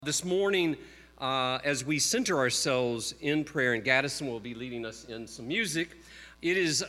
This morning, as we center ourselves in prayer, and Gaddison will be leading us in some music, it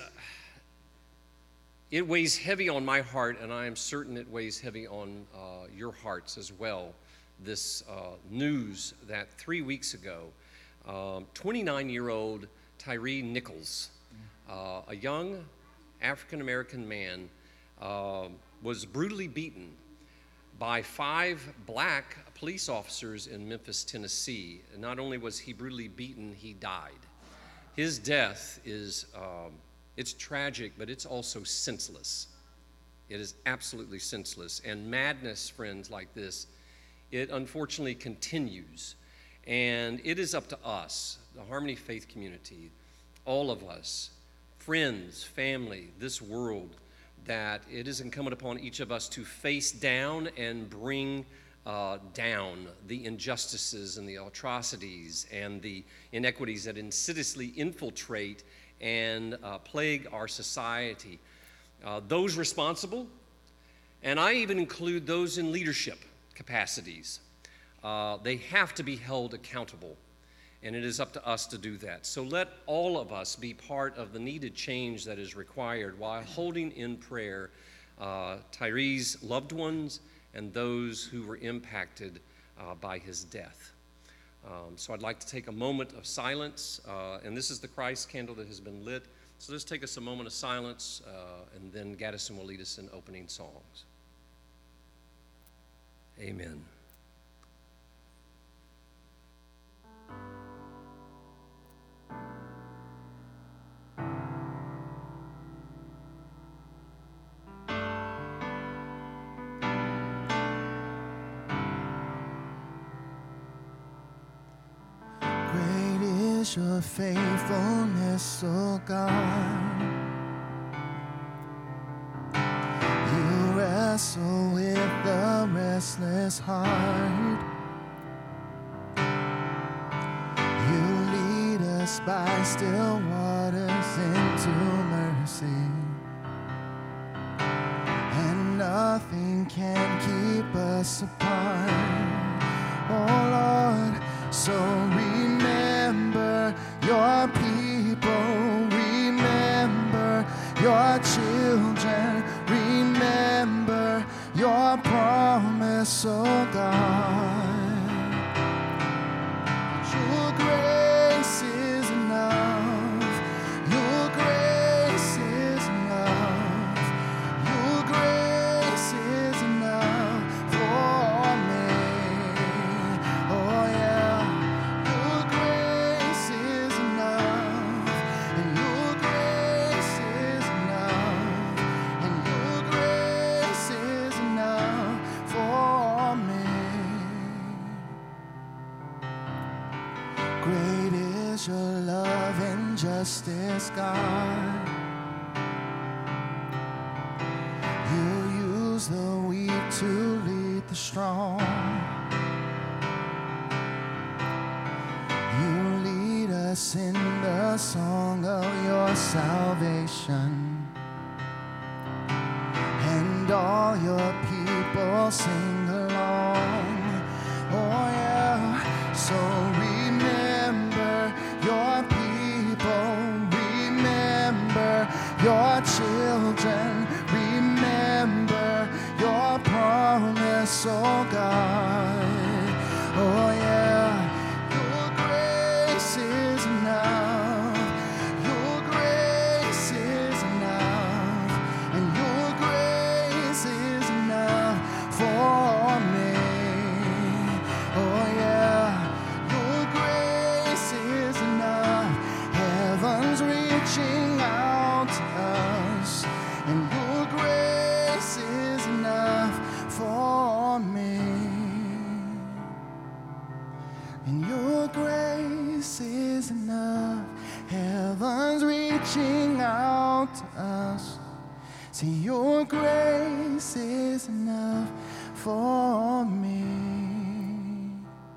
weighs heavy on my heart, and I am certain it weighs heavy on your hearts as well. This news that 3 weeks ago, 29-year-old Tyre Nichols, a young African-American man, was brutally beaten by 5 black police officers in Memphis, Tennessee. And not only was he brutally beaten, he died. His death is, it's tragic, but it's also senseless. It is absolutely senseless. And madness, friends, like this, it unfortunately continues. And it is up to us, the Harmony Faith community, all of us, friends, family, this world, that it is incumbent upon each of us to face down and bring down the injustices and the atrocities and the inequities that insidiously infiltrate and plague our society. Those responsible, and I even include those in leadership capacities, they have to be held accountable. And it is up to us to do that. So let all of us be part of the needed change that is required while holding in prayer Tyre's loved ones and those who were impacted by his death. So I'd like to take a moment of silence, and this is the Christ candle that has been lit. So let's take us a moment of silence, and then Gaddison will lead us in opening songs. Amen. Your faithfulness, oh God. You wrestle with the restless heart. You lead us by still waters into mercy, and nothing can keep us apart, oh Lord. So remember your people, remember your children, remember your promise, oh God. Your grace is enough, your grace is enough, your grace is enough for me, oh yeah. Your love and justice, God. You use the weak to lead the strong. You lead us in the song of your salvation, and all your people sing along, oh yeah. So remember your people, remember your children, remember your promise, oh God, oh yeah. Your grace is enough, your grace is enough, and your grace is enough for me, oh yeah. Reaching out to us, and your grace is enough for me, and your grace is enough. Heaven's reaching out to us. See, your grace is enough for me.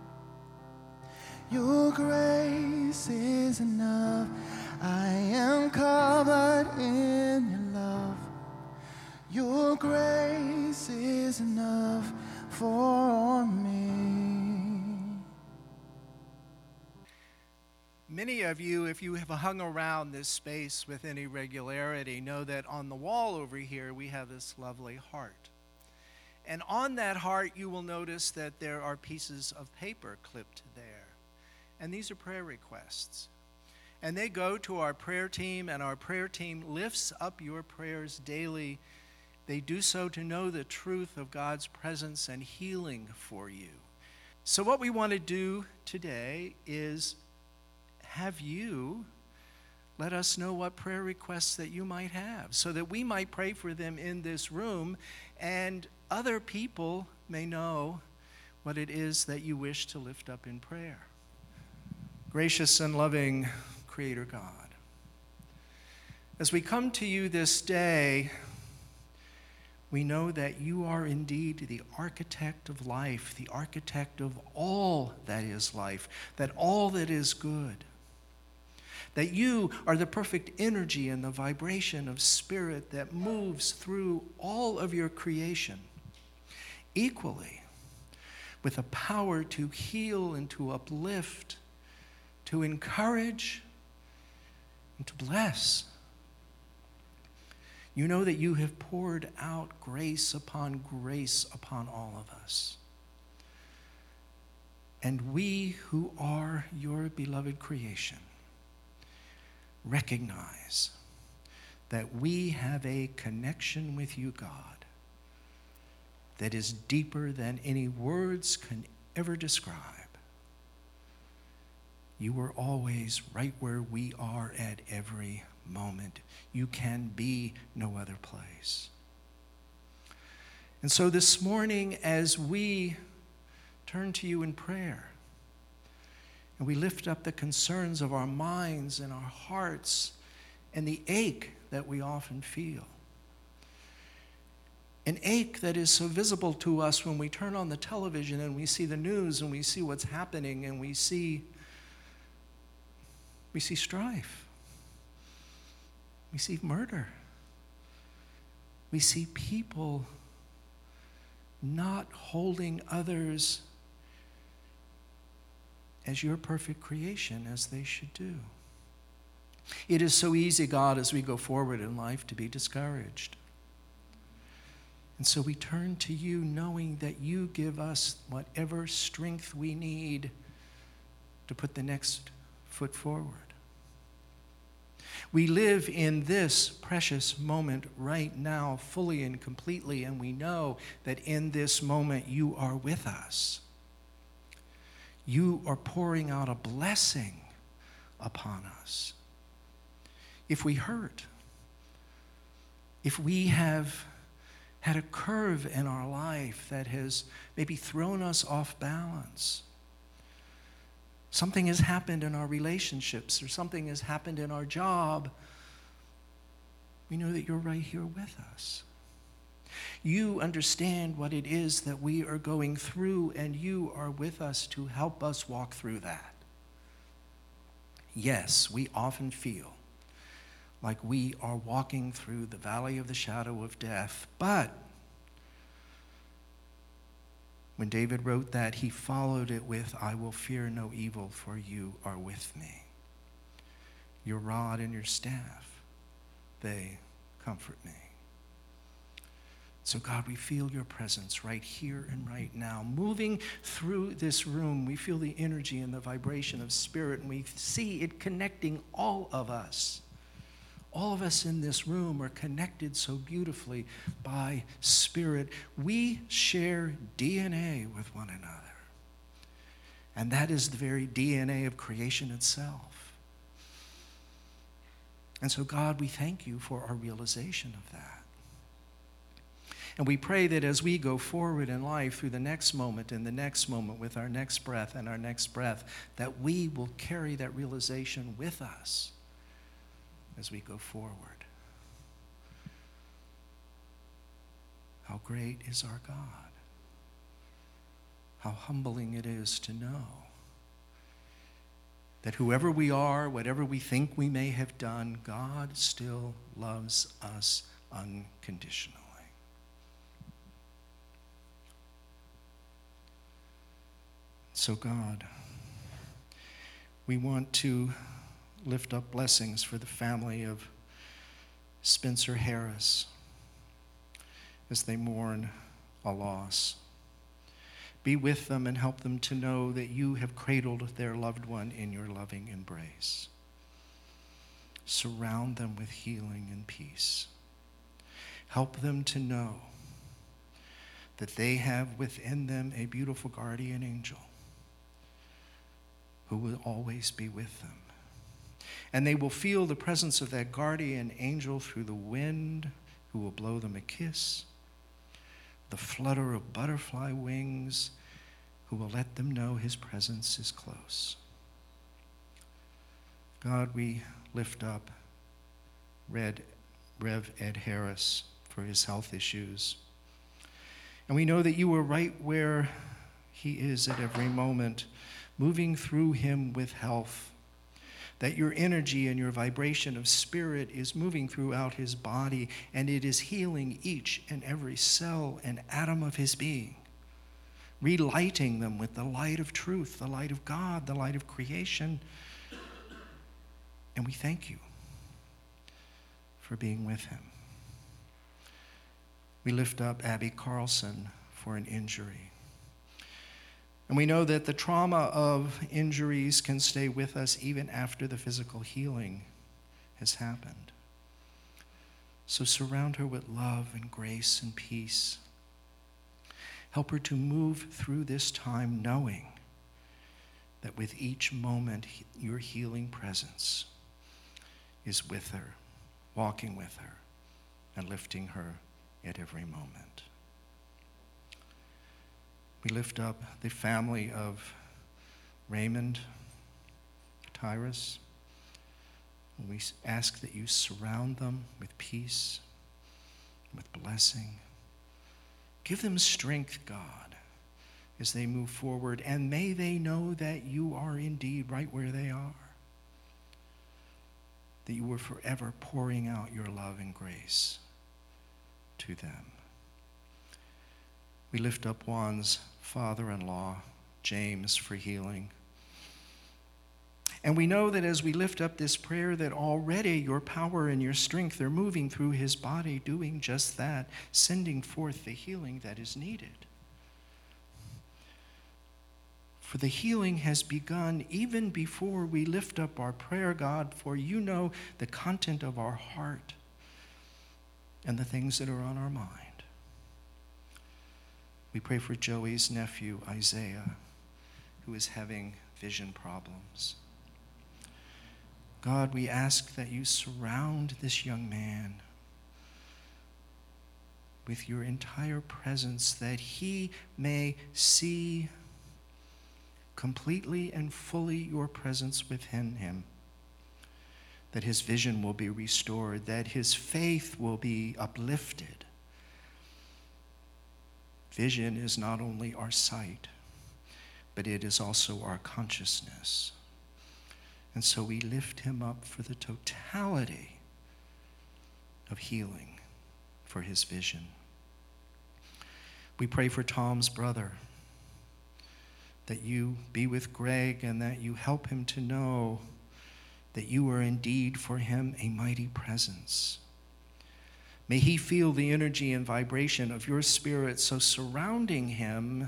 Your grace is enough. I am covered in your love. Your grace is enough for me. Many of you, if you have hung around this space with any regularity, know that on the wall over here we have this lovely heart. And on that heart you will notice that there are pieces of paper clipped there. And these are prayer requests. And they go to our prayer team, and our prayer team lifts up your prayers daily. They do so to know the truth of God's presence and healing for you. So what we want to do today is have you let us know what prayer requests that you might have so that we might pray for them in this room and other people may know what it is that you wish to lift up in prayer. Gracious and loving Creator God, as we come to you this day, we know that you are indeed the architect of life, the architect of all that is life, that all that is good, that you are the perfect energy and the vibration of spirit that moves through all of your creation equally with a power to heal and to uplift, to encourage, and to bless. You know that you have poured out grace upon all of us. And we who are your beloved creation recognize that we have a connection with you, God, that is deeper than any words can ever describe. You are always right where we are at every moment. You can be no other place. And so this morning, as we turn to you in prayer, and we lift up the concerns of our minds and our hearts and the ache that we often feel, an ache that is so visible to us when we turn on the television and we see the news and we see what's happening and we see strife. We see murder. We see people not holding others as your perfect creation as they should do. It is so easy, God, as we go forward in life to be discouraged. And so we turn to you knowing that you give us whatever strength we need to put the next foot forward. We live in this precious moment right now fully and completely, and we know that in this moment you are with us. You are pouring out a blessing upon us. If we hurt, if we have had a curve in our life that has maybe thrown us off balance, something has happened in our relationships or something has happened in our job, we know that you're right here with us. You understand what it is that we are going through, and you are with us to help us walk through that. Yes, we often feel like we are walking through the valley of the shadow of death, but when David wrote that, he followed it with, I will fear no evil, for you are with me. Your rod and your staff, they comfort me. So God, we feel your presence right here and right now. Moving through this room, we feel the energy and the vibration of spirit, and we see it connecting all of us. All of us in this room are connected so beautifully by spirit. We share DNA with one another. And that is the very DNA of creation itself. And so, God, we thank you for our realization of that. And we pray that as we go forward in life through the next moment and the next moment with our next breath and our next breath, that we will carry that realization with us as we go forward. How great is our God. How humbling it is to know that whoever we are, whatever we think we may have done, God still loves us unconditionally. So God, We want to lift up blessings for the family of Spencer Harris as they mourn a loss. Be with them and help them to know that you have cradled their loved one in your loving embrace. Surround them with healing and peace. Help them to know that they have within them a beautiful guardian angel who will always be with them. And they will feel the presence of that guardian angel through the wind, who will blow them a kiss, the flutter of butterfly wings, who will let them know his presence is close. God, we lift up Rev. Ed Harris for his health issues. And we know that you are right where he is at every moment, moving through him with health, that your energy and your vibration of spirit is moving throughout his body, and it is healing each and every cell and atom of his being, relighting them with the light of truth, the light of God, the light of creation. And we thank you for being with him. We lift up Abby Carlson for an injury. And we know that the trauma of injuries can stay with us even after the physical healing has happened. So surround her with love and grace and peace. Help her to move through this time knowing that with each moment, your healing presence is with her, walking with her, and lifting her at every moment. We lift up the family of Raymond Tyrus. We ask that you surround them with peace, with blessing. Give them strength, God, as they move forward, and may they know that you are indeed right where they are, that you are forever pouring out your love and grace to them. We lift up Juan's father-in-law, James, for healing. And we know that as we lift up this prayer, that already your power and your strength are moving through his body, doing just that, sending forth the healing that is needed. For the healing has begun even before we lift up our prayer, God, for you know the content of our heart and the things that are on our mind. We pray for Joey's nephew, Isaiah, who is having vision problems. God, we ask that you surround this young man with your entire presence, that he may see completely and fully your presence within him, that his vision will be restored, that his faith will be uplifted. Vision is not only our sight, but it is also our consciousness. And so we lift him up for the totality of healing for his vision. We pray for Tom's brother, that you be with Greg and that you help him to know that you are indeed for him a mighty presence. May he feel the energy and vibration of your spirit so surrounding him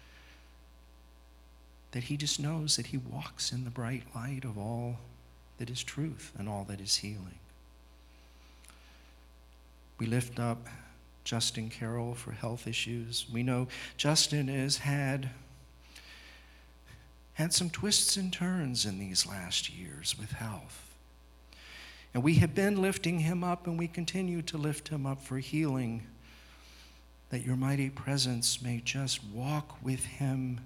that he just knows that he walks in the bright light of all that is truth and all that is healing. We lift up Justin Carroll for health issues. We know Justin has had some twists and turns in these last years with health. And we have been lifting him up, and we continue to lift him up for healing, that your mighty presence may just walk with him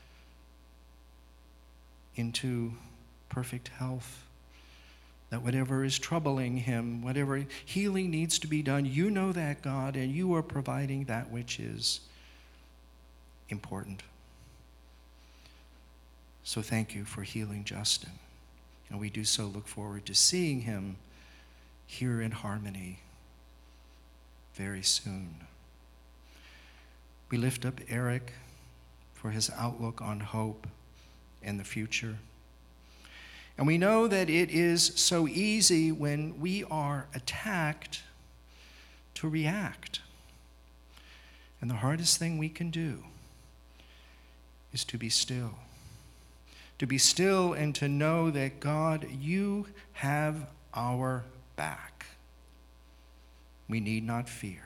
into perfect health, that whatever is troubling him, whatever healing needs to be done, you know that, God, and you are providing that which is important. So thank you for healing Justin. And we do so look forward to seeing him here in Harmony very soon. We lift up Eric for his outlook on hope and the future. And we know that it is so easy when we are attacked to react. And the hardest thing we can do is to be still. To be still and to know that, God, you have our back. We need not fear.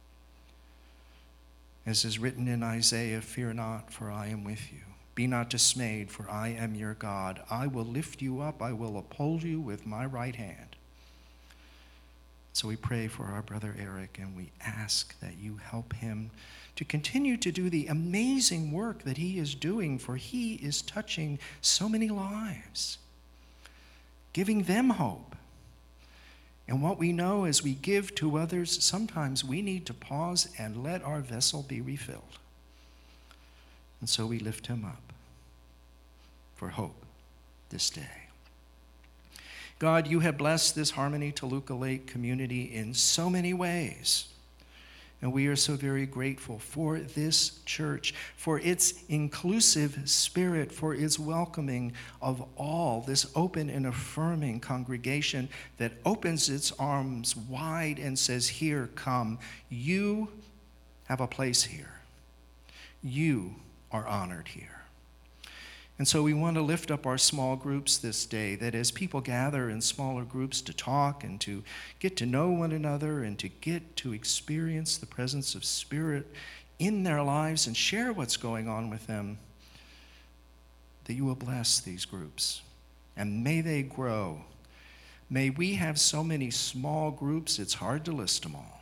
As is written in Isaiah, fear not, for I am with you. Be not dismayed, for I am your God. I will lift you up. I will uphold you with my right hand. So we pray for our brother Eric, and we ask that you help him to continue to do the amazing work that he is doing, for he is touching so many lives, giving them hope. And what we know as we give to others, sometimes we need to pause and let our vessel be refilled. And so we lift him up for hope this day. God, you have blessed this Harmony Toluca Lake community in so many ways. And we are so very grateful for this church, for its inclusive spirit, for its welcoming of all, this open and affirming congregation that opens its arms wide and says, here, come. You have a place here. You are honored here. And so we want to lift up our small groups this day, that as people gather in smaller groups to talk and to get to know one another and to get to experience the presence of Spirit in their lives and share what's going on with them, that you will bless these groups. And may they grow. May we have so many small groups, it's hard to list them all.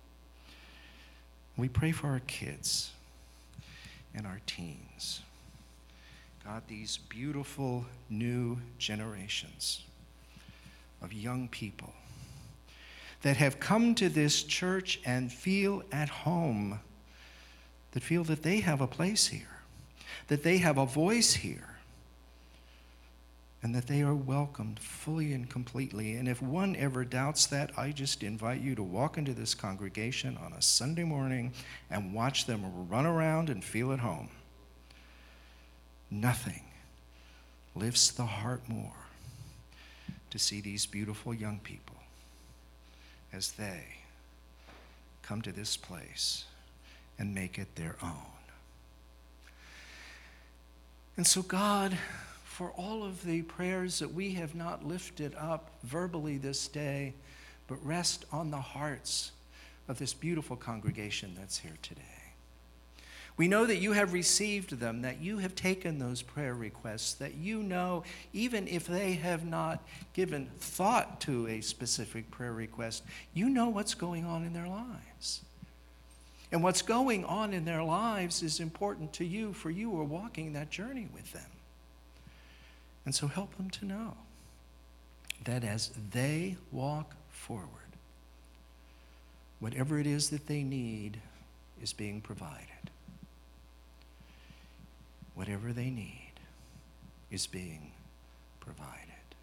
We pray for our kids and our teens. God, these beautiful new generations of young people that have come to this church and feel at home, that feel that they have a place here, that they have a voice here, and that they are welcomed fully and completely. And if one ever doubts that, I just invite you to walk into this congregation on a Sunday morning and watch them run around and feel at home. Nothing lifts the heart more to see these beautiful young people as they come to this place and make it their own. And so, God, for all of the prayers that we have not lifted up verbally this day, but rest on the hearts of this beautiful congregation that's here today. We know that you have received them, that you have taken those prayer requests, that you know, even if they have not given thought to a specific prayer request, you know what's going on in their lives. And what's going on in their lives is important to you, for you are walking that journey with them. And so help them to know that as they walk forward, whatever it is that they need is being provided. Whatever they need is being provided.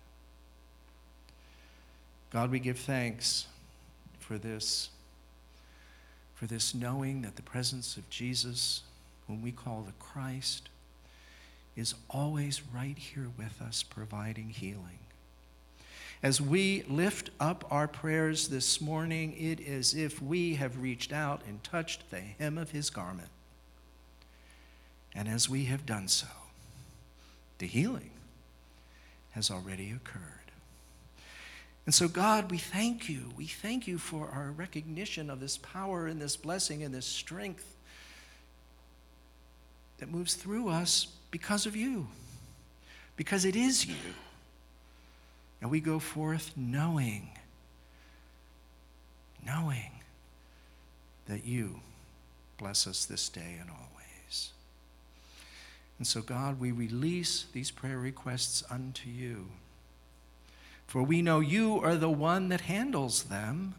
God, we give thanks for this knowing that the presence of Jesus, whom we call the Christ, is always right here with us, providing healing. As we lift up our prayers this morning, it is as if we have reached out and touched the hem of his garment. And as we have done so, the healing has already occurred. And so, God, we thank you. We thank you for our recognition of this power and this blessing and this strength that moves through us because of you, because it is you. And we go forth knowing that you bless us this day and always. And so, God, we release these prayer requests unto you. For we know you are the one that handles them.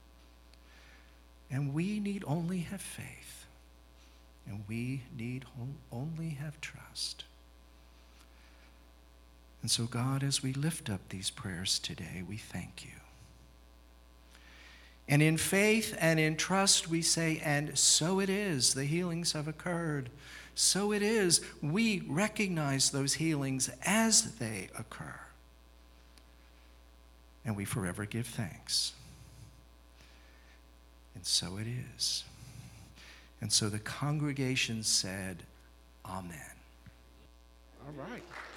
And we need only have faith. And we need only have trust. And so, God, as we lift up these prayers today, we thank you. And in faith and in trust we say, and so it is, the healings have occurred. So it is, we recognize those healings as they occur. and we forever give thanks. And so it is. And so the congregation said, Amen. All right.